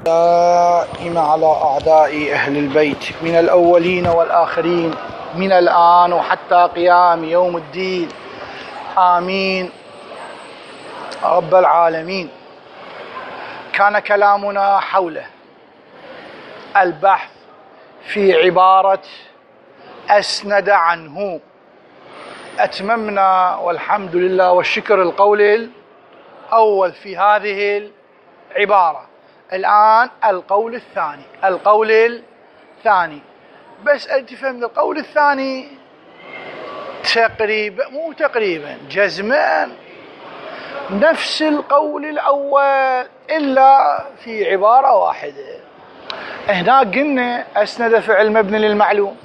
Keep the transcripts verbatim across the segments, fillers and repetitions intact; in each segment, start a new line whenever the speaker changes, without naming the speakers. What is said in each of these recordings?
دائم على أعداء أهل البيت من الأولين والآخرين من الآن وحتى قيام يوم الدين، آمين رب العالمين. كان كلامنا حول البحث في عبارة أسند عنه. أتممنا والحمد لله والشكر القول الأول في هذه العبارة. الآن القول الثاني القول الثاني بس أنت فهمت القول الثاني تقريبا، مو تقريبا، جزما نفس القول الأول إلا في عبارة واحدة. هناك قلنا أسند فعل مبني للمعلوم،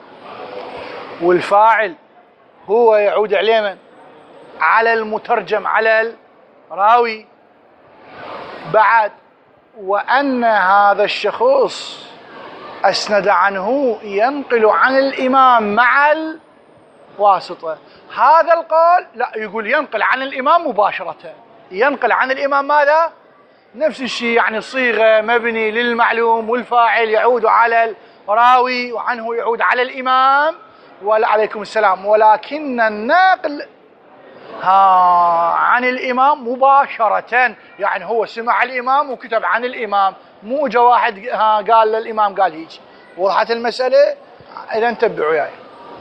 والفاعل هو يعود عليه من؟ على المترجم، على الراوي. بعد وأن هذا الشخص أسند عنه ينقل عن الإمام مع الواسطة. هذا القول لا، يقول ينقل عن الإمام مباشرة. ينقل عن الإمام ماذا؟ نفس الشيء، يعني صيغة مبني للمعلوم، والفاعل يعود على الراوي وعنه يعود على الإمام وعليكم السلام، ولكن النقل ها عن الإمام مباشرة، يعني هو سمع الإمام وكتب عن الإمام، مو جا واحد ها قال للإمام قال هيك. وضحت المسألة؟ إذا انتبهوا وياي.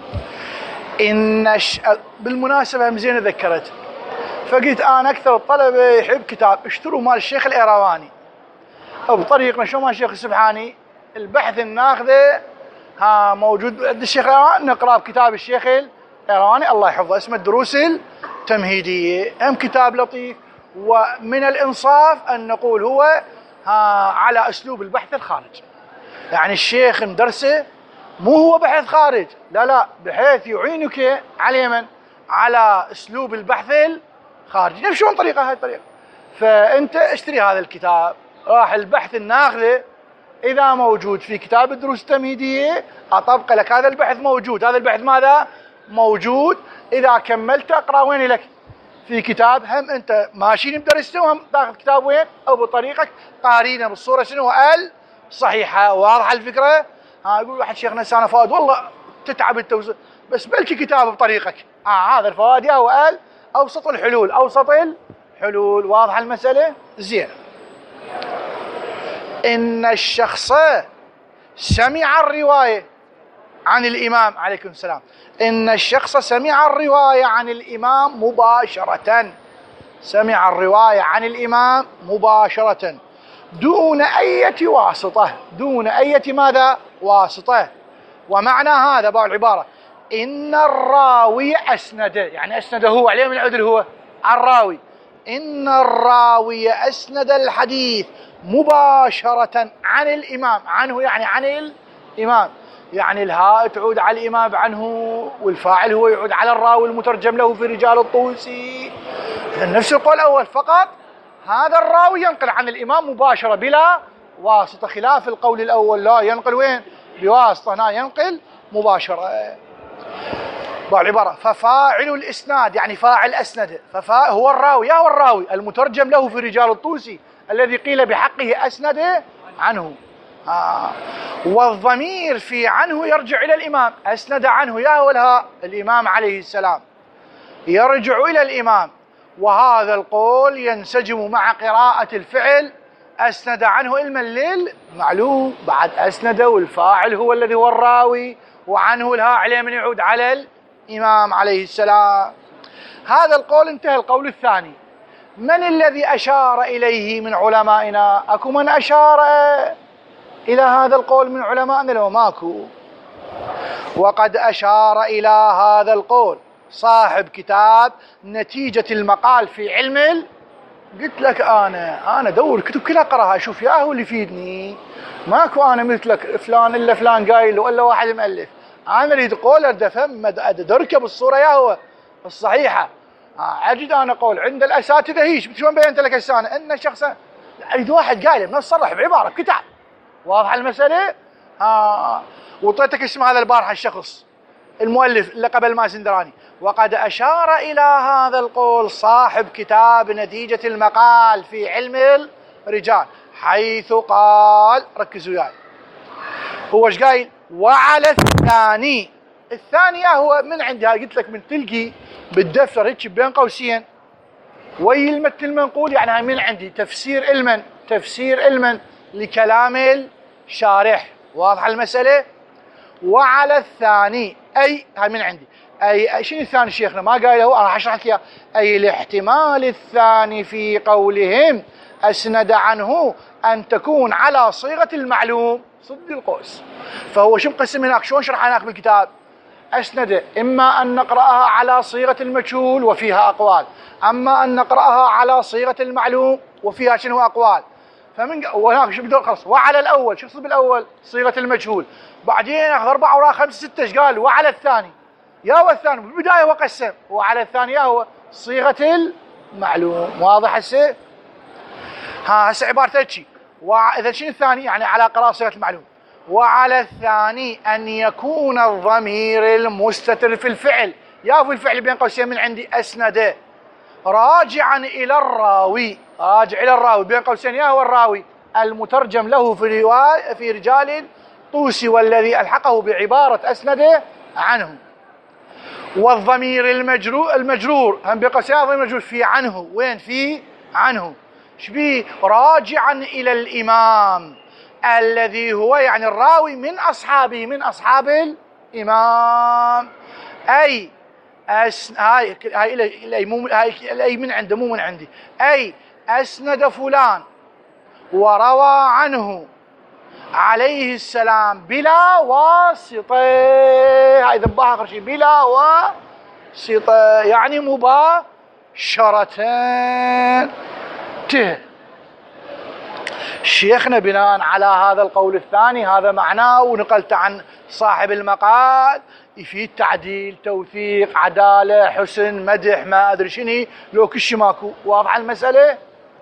إن ش... بالمناسبة هم زين ذكرت، فقلت أنا أكثر الطلبة يحب كتاب اشتروا مال الشيخ الإيرواني بطريقنا، شو مال الشيخ السبحاني، البحث الناخذه ها موجود عند الشيخ الإيرواني، نقرأ بكتاب الشيخ الإيرواني الله يحفظه، اسمه الدروس التمهيدية. هم كتاب لطيف، ومن الإنصاف أن نقول هو ها على أسلوب البحث الخارج، يعني الشيخ مدرسه مو هو بحث خارج، لا لا، بحيث يعينك على من؟ على أسلوب البحث الخارجي. نفس شلون طريقة هاي الطريقة. فأنت اشتري هذا الكتاب، راح البحث الناخذه إذا موجود في كتاب الدروس التمهيدية أطبق لك هذا البحث موجود. هذا البحث ماذا؟ موجود. إذا كملت أقرأ وين لك؟ في كتاب. هم أنت ماشيين بدرسته وهم تاخذ كتاب وين؟ أو بطريقك قارينه بالصورة شنو؟ الصحيحة. واضحة الفكرة؟ ها يقول واحد شيخنا سانا فؤاد والله تتعب التوزيع، بس بلكي كتاب بطريقك. آه هذا الفوائد يا هو قال أوسط الحلول، أوسط الحلول. واضحة المسألة؟ زين. إن الشخص سمع الرواية عن الإمام عليكم السلام. إن الشخص سمع الرواية عن الإمام مباشرة، سمع الرواية عن الإمام مباشرة دون أي واسطة، دون أي ماذا؟ واسطة. ومعنى هذا بعض العبارة إن الراوي أسند، يعني أسند هو عليه من عدل هو الراوي. إن الراوي أسند الحديث مباشرة عن الإمام، عنه يعني عن الإمام، يعني الهاء تعود على الإمام عنه، والفاعل هو يعود على الراوي المترجم له في رجال الطوسي. نفس القول الأول، فقط هذا الراوي ينقل عن الإمام مباشرة بلا واسطة، خلاف القول الأول لا، ينقل وين؟ بواسطة. هنا ينقل مباشرة. بعبارة ففاعل الإسناد، يعني فاعل أسند، ففا هو الراوي، يا هو الراوي المترجم له في رجال الطوسي الذي قيل بحقه أسند عنه. آه. والضمير في عنه يرجع إلى الإمام. أسند عنه يا هو الهاء الإمام عليه السلام، يرجع إلى الإمام. وهذا القول ينسجم مع قراءة الفعل أسند عنه علما للمعلوم. بعد أسند والفاعل هو الذي هو الراوي، وعنه الهاء عليه من يعود على الإمام عليه السلام. هذا القول انتهى. القول الثاني من الذي أشار إليه من علمائنا؟ أكو من أشار إلى هذا القول من علمائنا؟ لو ماكو. وقد أشار إلى هذا القول صاحب كتاب نتيجة المقال في علم ال... قلت لك أنا أنا دور كتب كلها أقرأها أشوف يا هو اللي يفيدني. ماكو أنا مثلك فلان إلا فلان قايل ولا واحد مؤلف. أنا أريد قول أريد أفهم أدركه بالصورة يا هو الصحيحة. أجد أنا قول عند الأساتذة هيش. شلون بينت لك هسه أنا إن الشخص أريد واحد قايل من صرح بعبارة بكتاب. واضحة المسألة؟ ها وطيتك اسم هذا البارحة الشخص المؤلف اللي قبل مازندراني. وقد أشار إلى هذا القول صاحب كتاب نتيجة المقال في علم الرجال. حيث قال، ركزوا وياي، هو ايش قايل؟ وعلى الثاني. الثانية هو من عندها، قلت لك من تلقي بالدفتر هيك بين قوسين وي المتن المنقول، يعني هاي من عندي تفسير المن، تفسير المن لكلام الشارح. واضحة المسألة؟ وعلى الثاني أي، هاي من عندي، أي شنو الثاني شيخنا ما قايله، أنا حشرح لك إياه. أي الاحتمال الثاني في قولهم أسند عنه أن تكون على صيغة المعلوم صد القوس. فهو شو مقسم هناك؟ شلون شرح هناك بالكتاب؟ أسند إما أن نقرأها على صيغة المجهول وفيها أقوال، أما أن نقرأها على صيغة المعلوم وفيها شنو أقوال. فمن وهناك شو بدور خلص وعلى الأول، شو يقصد بالأول؟ صيغة المجهول. بعدين أخذ أربعة وراء خمسة ستة إيش قال؟ وعلى الثاني. يا هو الثاني بالبداية وقسم، وعلى الثاني يا هو صيغة المعلوم. واضح هسه؟ ها هسه عبارته هيك. وإذا شنو الثاني؟ يعني على قراءة صيغة المعلوم. وعلى الثاني أن يكون الضمير المستتر في الفعل، يا في الفعل بين قوسين من عندي أسنده، راجعا إلى الراوي، راجع إلى الراوي بين قوسين، يا هو الراوي المترجم له في رواية في رجال الطوسي والذي ألحقه بعبارة أسنده عنه. والضمير المجرور، المجرور هم بين قوسين الضمير المجرور في عنه، وين في عنه؟ شبيه؟ راجعا إلى الإمام الذي هو يعني الراوي من أصحابه، من أصحاب الإمام. أي أس... هاي هاي الأي مو هاي الأي من عنده مو من عندي. أي أسند فلان وروى عنه عليه السلام بلا واسطة، هاي ذباها آخر شيء، بلا واسطة يعني مباشرة. ته شيخنا بناء على هذا القول الثاني، هذا معناه ونقلت عن صاحب المقال، يفيد تعديل، توثيق، عدالة، حسن، مدح، ما أدري شنو، لو كل شيء ماكو. واضح المسألة؟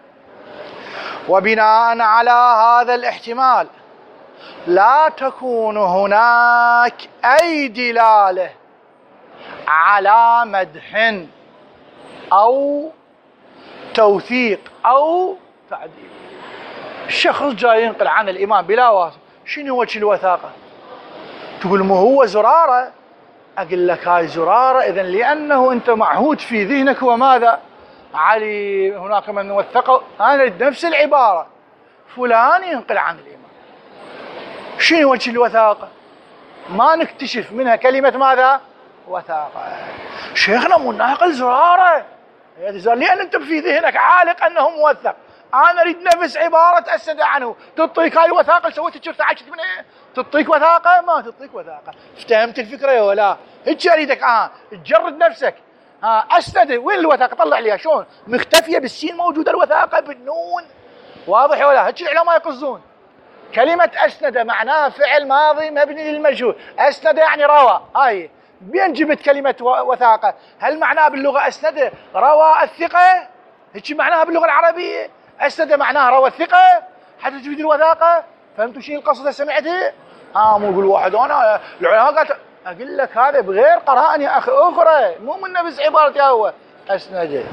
وبناء على هذا الاحتمال لا تكون هناك أي دلالة على مدح أو توثيق أو تعديل. الشخص جاي ينقل عن الإمام بلا واسطة، شنو وجه الوثاقة؟ تقول ما هو زرارة. أقول لك هاي زرارة إذن لأنه أنت معهود في ذهنك وماذا؟ علي هناك من وثقه، أنا نفس العبارة فلان ينقل عن الإمام، شنو وجه الوثاقة؟ ما نكتشف منها كلمة ماذا؟ وثاقة. شيخنا مو ناقل زرارة، لأن أنت في ذهنك عالق أنه موثق، أنا أريد نفس عبارة أسند عنه، تعطيك هاي الوثاقة. سويت الشرطة عايشت من إيه؟ تعطيك وثاقة؟ ما تعطيك وثاقة. افتهمت الفكرة ولا؟ هيك أريدك آه تجرد نفسك. ها آه أسند وين الوثاقة؟ طلع ليها شلون؟ مختفية بالسين، موجودة الوثاقة بالنون. واضح ولا؟ هيك العلماء يقصدون. كلمة أسند معناها فعل ماضي مبني للمجهول، أسند يعني روى. هاي بين جبت كلمة وثاقة؟ هل معناها باللغة أسند روى الثقة؟ هيك معناها باللغة العربية. أسند معناها روى الثقة حتى تفيد الوثاقة. فهمتوا شيء القصد؟ سمعته؟ اه مو يقول واحد انا العلماء قالت، اقول لك هذا بغير قرائن يا اخي اخرى، مو من نفس عبارتي هو اسند.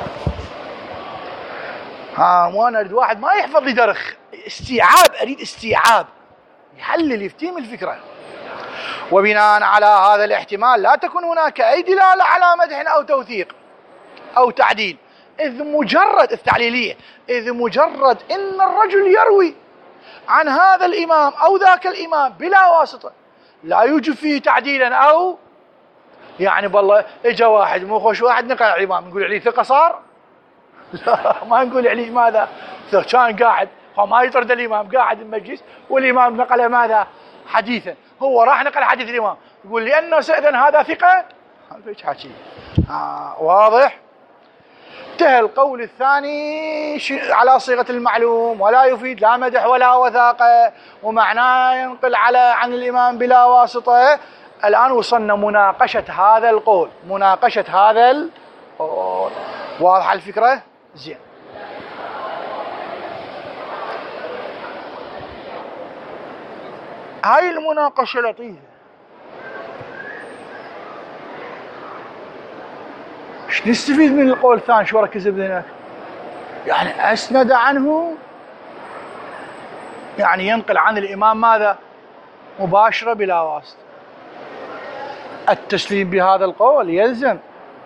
ها مو انا اريد واحد ما يحفظ لي درخ، استيعاب، اريد استيعاب يحلل يفتهم الفكرة. وبناء على هذا الاحتمال لا تكون هناك اي دلالة على مدح او توثيق او تعديل، إذ مجرد التعليلية، إذ مجرد إن الرجل يروي عن هذا الإمام أو ذاك الإمام بلا واسطة لا يوجد فيه تعديلا أو يعني بالله إجا واحد مو خوش واحد نقل على الإمام نقول عليه ثقة صار؟ لا ما نقول عليه ماذا؟ كان قاعد ما يطرد الإمام، قاعد المجلس والإمام نقل ماذا؟ حديثا، هو راح نقل حديث الإمام، يقول لأنه إذن هذا ثقة؟ هذا حكي. آه واضح؟ انتهى القول الثاني على صيغة المعلوم ولا يفيد لا مدح ولا وثاقة، ومعناه ينقل على عن الإمام بلا واسطة. الآن وصلنا مناقشة هذا القول، مناقشة هذا القول. واضحة الفكرة؟ زين. هاي المناقشة لطيفة. ايش نستفيد من القول الثاني؟ شو ركز بذهنك؟ يعني أسند عنه يعني ينقل عن الإمام ماذا؟ مباشرة بلا واسطة. التسليم بهذا القول يلزم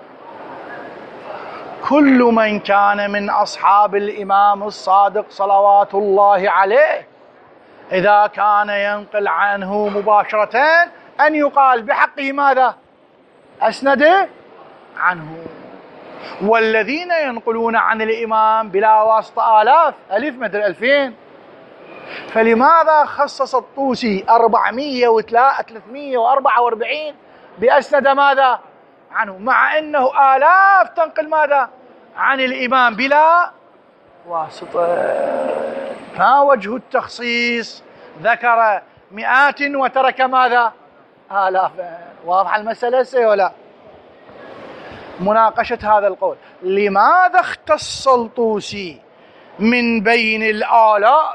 كل من كان من أصحاب الإمام الصادق صلوات الله عليه إذا كان ينقل عنه مباشرة أن يقال بحقه ماذا؟ أسند عنه. والذين ينقلون عن الإمام بلا واسطة آلاف، ألف مدري ألفين. فلماذا خصص الطوسي أربعمئة وثلاثمئة وأربعة وأربعين بأسند ماذا؟ عنه، مع أنه آلاف تنقل ماذا؟ عن الإمام بلا واسطة. ما وجه التخصيص؟ ذكر مئات وترك ماذا؟ آلافا. واضحة المسألة سي ولا؟ مناقشة هذا القول، لماذا اختص الطوسي من بين الآلاف؟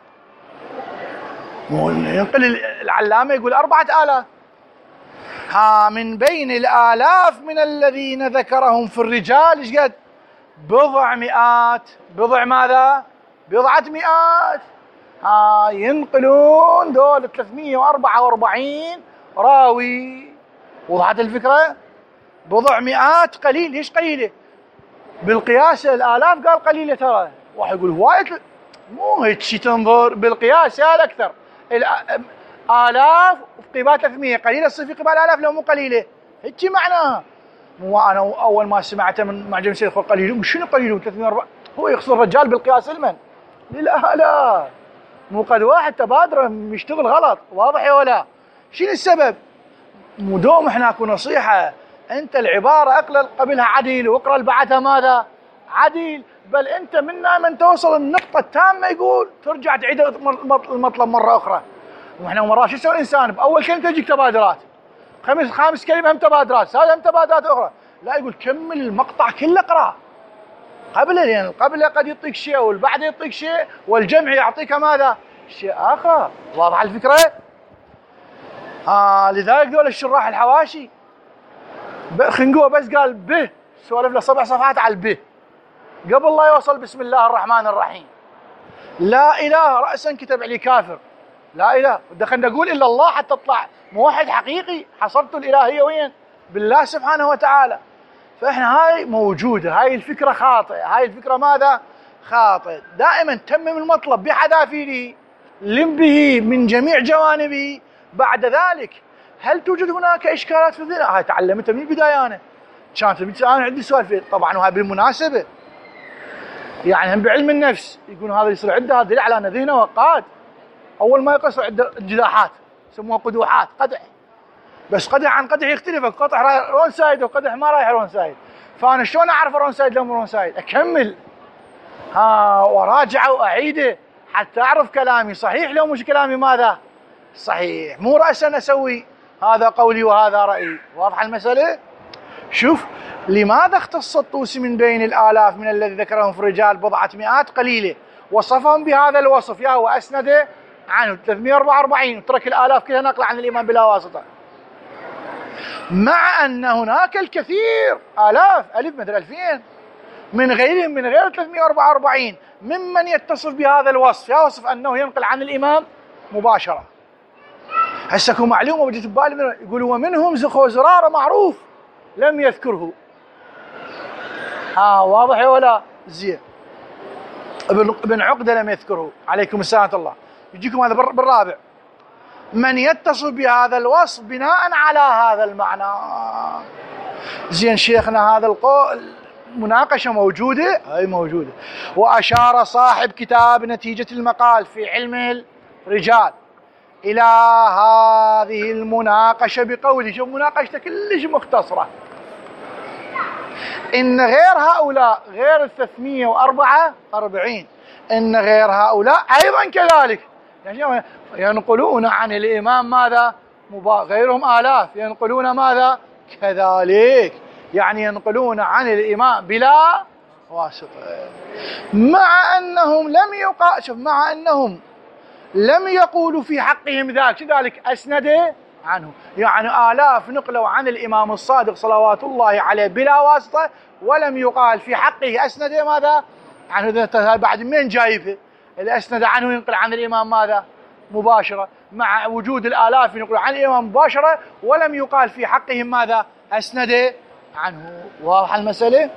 ينقل العلامة يقول أربعة آلاف، ها من بين الآلاف من الذين ذكرهم في الرجال ايش قد؟ بضع مئات. بضع ماذا؟ بضعة مئات. ها ينقلون دول ثلاثمئة وأربعة وأربعين راوي. وضحت الفكرة؟ بضع مئات قليل. ليش قليلة؟ بالقياس الآلاف قال قليلة ترى. واحد يقول وايد، مو هيك شي تنظر بالقياس يا الأكثر. آلاف في قبال ثلاثمئة قليلة، تصير في قبال آلاف لو مو قليلة. هيك معناها. مو أنا أول ما سمعته من معجم سيد يقول قليل، شنو قليل؟ ثلاثمئة وأربعة هو يقصد الرجال بالقياس المن للآلاف. مو قد واحد تبادره يشتغل غلط. واضح يا ولا؟ شنو السبب؟ مو دوم احنا اكو نصيحة، انت العبارة اقلل قبلها عديل واقرا اللي بعدها ماذا؟ عديل. بل انت منا من توصل النقطة التامة يقول ترجع تعيد المطلب مرة اخرى. واحنا مرات شو يسوي الانسان؟ باول كلمة تجيك تبادرات، خمس خامس كلمة هم تبادرات، سادس هم تبادرات اخرى. لا، يقول كمل المقطع كله اقراه قبله، لان قبله قد يعطيك شيء والبعد يعطيك شيء والجمع يعطيك ماذا؟ شيء اخر. واضح الفكرة؟ آه لذلك دول الشراح الحواشي خنقوه بس قال به، سولف له سبع صفحات على البه قبل لا يوصل بسم الله الرحمن الرحيم. لا اله رأسا كتب عليه كافر. لا اله، دخلنا نقول الا الله حتى تطلع موحد حقيقي. حصرت الالهيه وين؟ بالله سبحانه وتعالى. فاحنا هاي موجوده، هاي الفكره خاطئه، هاي الفكره ماذا؟ خاطئه. دائما تمم المطلب بحذافيره، لم به من جميع جوانبه. بعد ذلك هل توجد هناك اشكالات في الذهن؟ هاي تعلمتها من البدايه. انا كانت انا عندي سؤال فيه طبعا، وهاي بالمناسبه يعني هم بعلم النفس يقولون هذا يصير عنده، هذا دليل على ان ذهنه وقاد. اول ما يقص عنده انجلاحات يسموها قدوحات، قدح. بس قدح عن قدح يختلف، قدح رايح رون سايد وقدح ما رايح رون سايد. فانا شلون اعرف رون سايد لو مو رون سايد؟ اكمل ها وراجعه واعيده حتى اعرف كلامي صحيح لو مش كلامي ماذا؟ صحيح. مو رأسا اسوي هذا قولي وهذا رأيي. واضحه المساله؟ شوف لماذا اختص الطوسي من بين الآلاف من الذي ذكرهم في الرجال بضعة مئات قليلة، وصفهم بهذا الوصف يا هو أسند عنه ثلاثمئة وأربعة وأربعين وترك الآلاف كلها نقل عن الإمام بلا واسطة، مع أن هناك الكثير آلاف ألف مثل ألفين من غيرهم من غير ثلاثمئة وأربعة وأربعين ممن يتصف بهذا الوصف، يا وصف أنه ينقل عن الإمام مباشرة. هسه اكو معلومة بجت ببالي، يقول ومنهم زخو زرارة معروف لم يذكره. ها واضح ولا؟ زين. ابن عقدة لم يذكره عليكم السلام الله. يجيكم هذا بالرابع، من يتصف بهذا الوصف بناء على هذا المعنى. زين شيخنا هذا القول مناقشة موجودة؟ هاي موجودة. وأشار صاحب كتاب نتيجة المقال في علم الرجال إلى هذه المناقشة بقوله، شوف مناقشته كلش مختصرة، إن غير هؤلاء غير الثلاثمئة وأربعة وأربعين إن غير هؤلاء أيضا كذلك يعني ينقلون عن الإمام ماذا؟ غيرهم آلاف ينقلون ماذا؟ كذلك، يعني ينقلون عن الإمام بلا واسطة، مع أنهم لم يقا شوف مع أنهم لم يقولوا في حقهم ذاك، ذلك أسند عنه، يعني آلاف نقلوا عن الإمام الصادق صلوات الله عليه بلا واسطة، ولم يقال في حقه أسند ماذا عنه. بعد من جايبه؟ اللي أسند عنه ينقل عن الإمام ماذا؟ مباشرة، مع وجود الآلاف ينقل عن الإمام مباشرة ولم يقال في حقهم ماذا؟ أسند عنه. واضح المسألة؟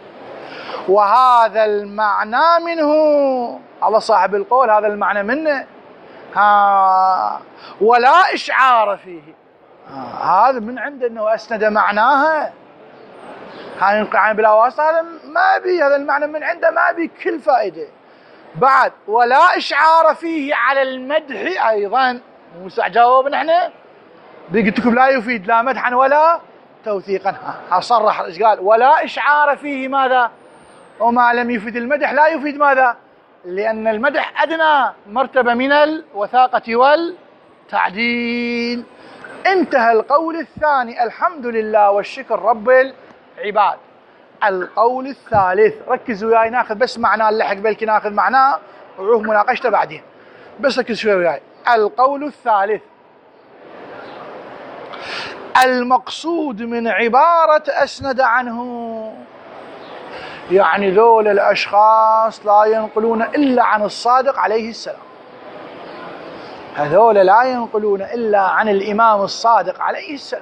وهذا المعنى منه، الله صاحب القول هذا المعنى منه، ها ولا إشعار فيه، هذا من عنده أنه أسند معناها، ها ينقل عن بلا واسطة، هذا ما بي، هذا المعنى من عنده ما بي كل فائدة. بعد ولا إشعار فيه على المدح أيضا، موسى جاوب نحن قلت لكم لا يفيد لا مدحا ولا توثيقا، أصرح ايش قال؟ ولا إشعار فيه ماذا؟ وما لم يفيد المدح لا يفيد ماذا؟ لأن المدح أدنى مرتبة من الوثاقة والتعديل. انتهى القول الثاني، الحمد لله والشكر رب العباد. القول الثالث، ركزوا وياي ناخذ بس معناه اللحق، بلكي ناخذ معناه ونروح مناقشته بعدين، بس ركز شوي وياي. القول الثالث، المقصود من عبارة أسند عنه، يعني ذول الأشخاص لا ينقلون إلا عن الصادق عليه السلام، هذول لا ينقلون إلا عن الإمام الصادق عليه السلام.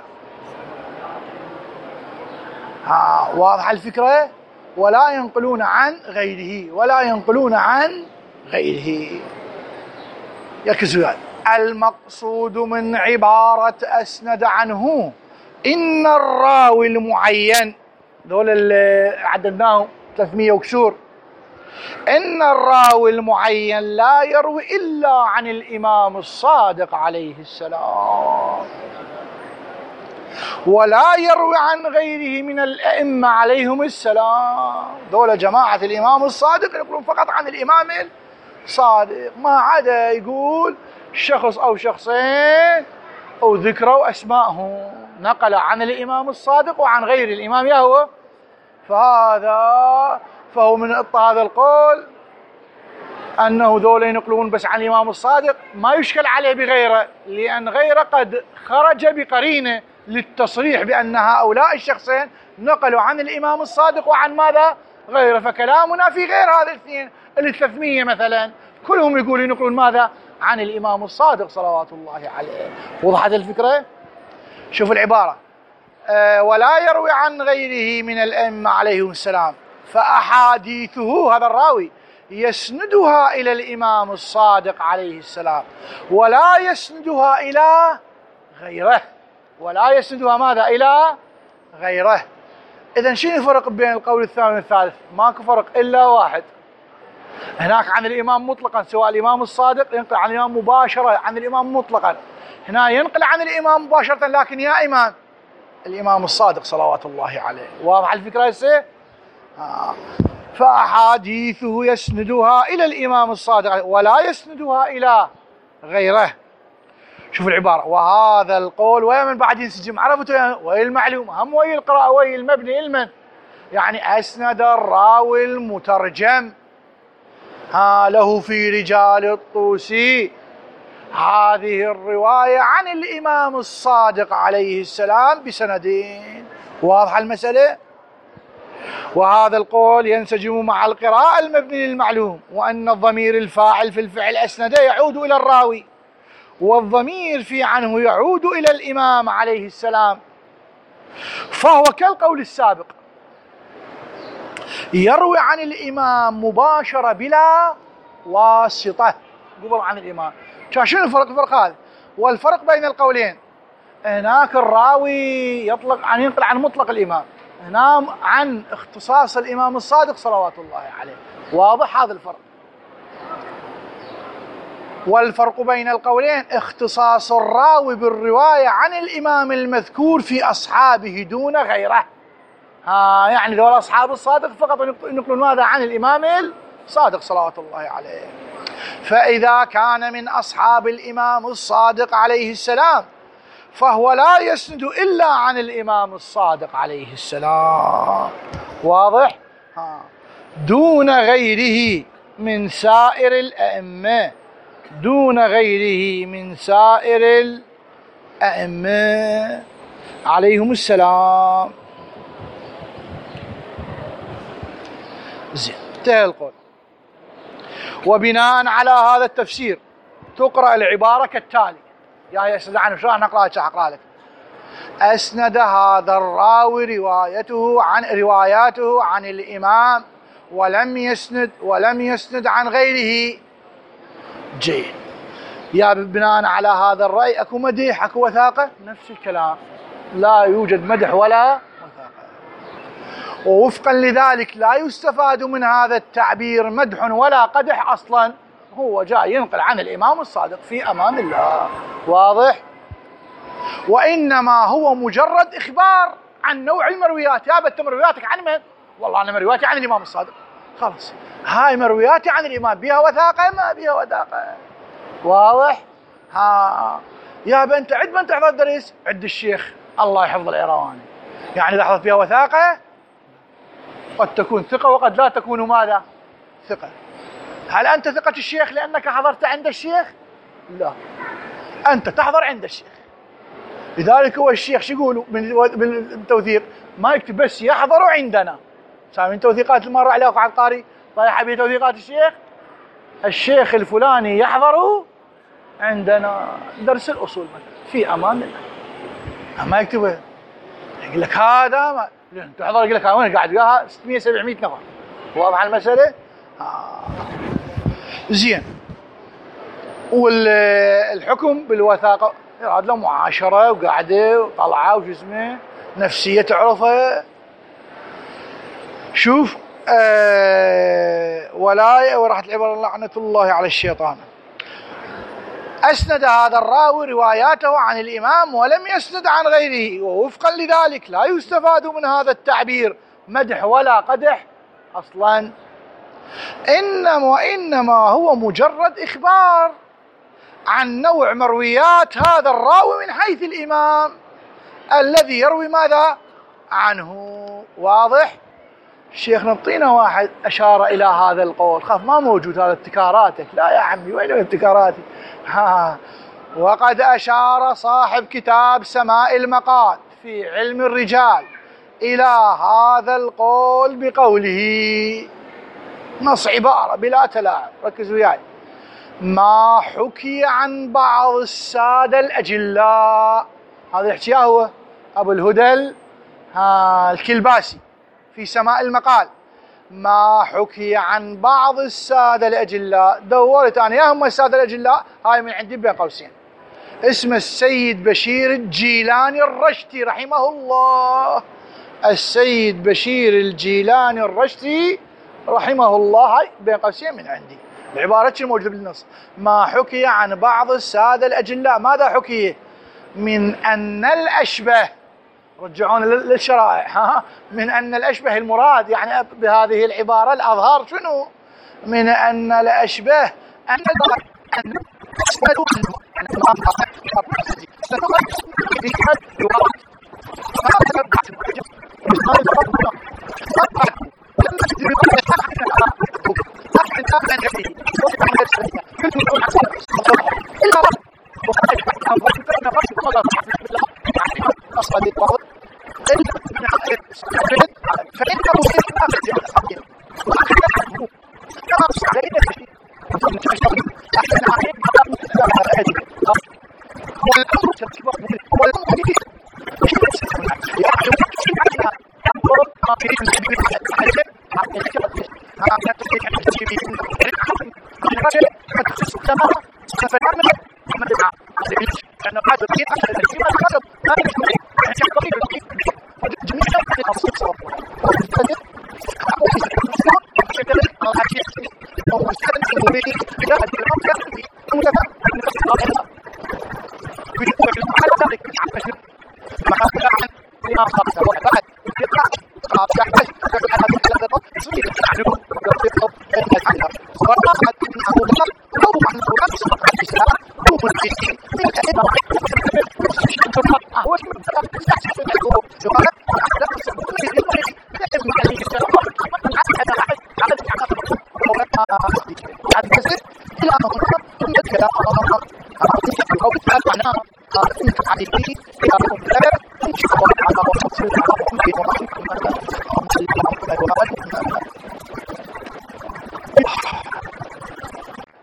ها واضح الفكرة؟ ولا ينقلون عن غيره، ولا ينقلون عن غيره. يركزوا يعني. المقصود من عبارة أسند عنه إن الراوي المعين، ذول اللي عددناهم ثلاثمئة وكسور، إن الراوي المعين لا يروي إلا عن الإمام الصادق عليه السلام، ولا يروي عن غيره من الأئمة عليهم السلام. دول جماعة الإمام الصادق يقولون فقط عن الإمام الصادق، ما عدا يقول شخص أو شخصين أو ذكروا أسمائهم، نقل عن الإمام الصادق وعن غير الإمام يهوه، فهذا فهو من هذا القول أنه ذول ينقلون بس عن الإمام الصادق ما يشكل عليه بغيره، لأن غيره قد خرج بقرينه للتصريح بأن هؤلاء الشخصين نقلوا عن الإمام الصادق وعن ماذا؟ غيره. فكلامنا في غير هذا الاثنين الثلاثمية مثلا كلهم يقولون ينقلون ماذا؟ عن الإمام الصادق صلوات الله عليه. وضحت الفكرة؟ شوفوا العبارة، أه ولا يروي عن غيره من الأئمة عليهم السلام، فأحاديثه هذا الراوي يسندها إلى الإمام الصادق عليه السلام ولا يسندها إلى غيره، ولا يسندها ماذا؟ إلى غيره. إذن شنو الفرق بين القول الثاني والثالث؟ ماكو فرق إلا واحد، هناك عن الإمام مطلقا، سواء الإمام الصادق ينقل عن الإمام مباشرة عن الإمام مطلقا، هنا ينقل عن الإمام مباشرة لكن يا إمام الإمام الصادق صلوات الله عليه. واضح الفكرة هسه؟ آه. فأحاديثه يسندها إلى الإمام الصادق ولا يسندها إلى غيره. شوف العبارة، وهذا القول ويا من بعد ينسجم، عرفتوا وهي المعلومة هم وهي القراءة وهي المبني علما، يعني أسند الراوي المترجم ها له في رجال الطوسي هذه الرواية عن الإمام الصادق عليه السلام بسندين. واضح المسألة؟ وهذا القول ينسجم مع القراءة المبني للمعلوم، وأن الضمير الفاعل في الفعل أسند يعود إلى الراوي، والضمير في عنه يعود إلى الإمام عليه السلام، فهو كالقول السابق يروي عن الإمام مباشرة بلا واسطة قبل عن الإمام. شنو الفرق؟ الفرق هذا، والفرق بين القولين هناك الراوي يطلق عن ينقل عن مطلق الإمام، هنا عن اختصاص الإمام الصادق صلوات الله عليه. واضح هذا الفرق؟ والفرق بين القولين اختصاص الراوي بالرواية عن الإمام المذكور في أصحابه دون غيره. ها يعني ذول أصحاب الصادق فقط ينقلون ماذا؟ عن الإمام الصادق صلوات الله عليه. فإذا كان من أصحاب الإمام الصادق عليه السلام فهو لا يسند إلا عن الإمام الصادق عليه السلام. واضح؟ ها. دون غيره من سائر الأئمة، دون غيره من سائر الأئمة عليهم السلام. زين، انتهى القول. وبناء على هذا التفسير تقرأ العبارة كالتالي. يا يا أستاذ عنه شو راح نقرأ؟ شو أقرأ لك؟ أسند هذا الراوي روايته عن رواياته عن الإمام ولم يسند ولم يسند عن غيره. جيد. يا بناء على هذا الرأي أكو مدح أكو وثاقة؟ نفس الكلام، لا يوجد مدح ولا وثاقة. ووفقا لذلك لا يستفاد من هذا التعبير مدح ولا قدح أصلا، هو جاي ينقل عن الإمام الصادق في أمان الله. واضح؟ وإنما هو مجرد إخبار عن نوع المرويات. يا بت مروياتك عن من؟ والله أنا مروياتي عن الإمام الصادق. خلاص هاي مروياتي عن الإمام، بها وثاقة ما بها وثاقة. واضح؟ ها يا بنت عد من تحضر الدرس؟ عد الشيخ الله يحفظ العيرواني، يعني إذا حضرت فيها وثاقة قد تكون ثقة وقد لا تكون ماذا؟ ثقة. هل أنت ثقة الشيخ لأنك حضرت عند الشيخ؟ لا، أنت تحضر عند الشيخ. لذلك هو الشيخ شو يقولوا بالتوثيق؟ ما يكتب بس يحضر عندنا. سامعين توثيقات المرة عليها وقع القاري طايحة بيه توثيقات الشيخ؟ الشيخ الفلاني يحضر عندنا درس الأصول مثلا في أمان الله. ما يكتبه، يقول لك هذا ما تحضر، يقول لك وين قاعد؟ وياها ستمية سبعمية نفر. واضح المسألة؟ آه. زين. والحكم بالوثاقة يراد له معاشرة وقعدة وطلعة وش اسمه نفسية تعرفها. شوف آه ولا وراحت العبارة لعنة الله على الشيطان. أسند هذا الراوي رواياته عن الإمام ولم يسند عن غيره، ووفقا لذلك لا يستفاد من هذا التعبير مدح ولا قدح أصلا، إنما وإنما هو مجرد إخبار عن نوع مرويات هذا الراوي من حيث الإمام الذي يروي ماذا عنه. واضح؟ الشيخ نبطينا واحد أشار إلى هذا القول، خاف ما موجود هذا ابتكاراتك. لا يا عمي وين ابتكاراتي؟ ها وقد أشار صاحب كتاب سماء المقال في علم الرجال إلى هذا القول بقوله، نص عبارة بلا تلاعب، ركزوا وياي: ما حكي عن بعض السادة الأجلاء. هذا يحكيها هو أبو الهدى الكلباسي في سماء المقال. ما حكي عن بعض السادة الأجلاء، دورت أنا يا هم السادة الأجلاء، هاي من عندي بين قوسين، اسمه السيد بشير الجيلاني الرشتي رحمه الله. السيد بشير الجيلاني الرشتي رحمه الله، هاي بين قوسين من عندي. العبارة الموجودة بالنص ما حكي عن بعض السادة الأجلاء، ماذا حكي؟ من أن الأشبه، رجعون للشرائع، ها من أن الأشبه المراد يعني بهذه العبارة الأظهر شنو؟ من أن الأشبه أن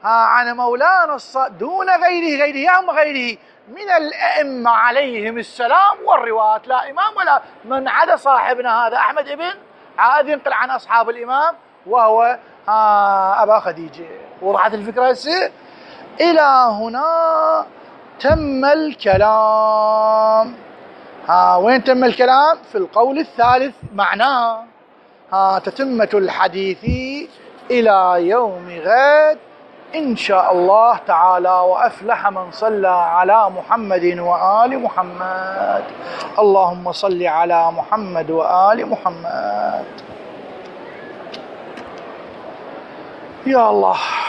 عن مولانا الصادق دون غيره غيره هم غيره من الأئمة عليهم السلام والرواة، لا إمام ولا من عدا صاحبنا هذا أحمد ابن عائذ ينقل عن أصحاب الإمام وهو أبا خديجة. وضحت الفكرة هسه؟ إلى هنا تم الكلام. ها وين تم الكلام؟ في القول الثالث معناه ها تتمة الحديث إلى يوم غد إن شاء الله تعالى. وأفلح من صلى على محمد وآل محمد. اللهم صل على محمد وآل محمد. يا الله.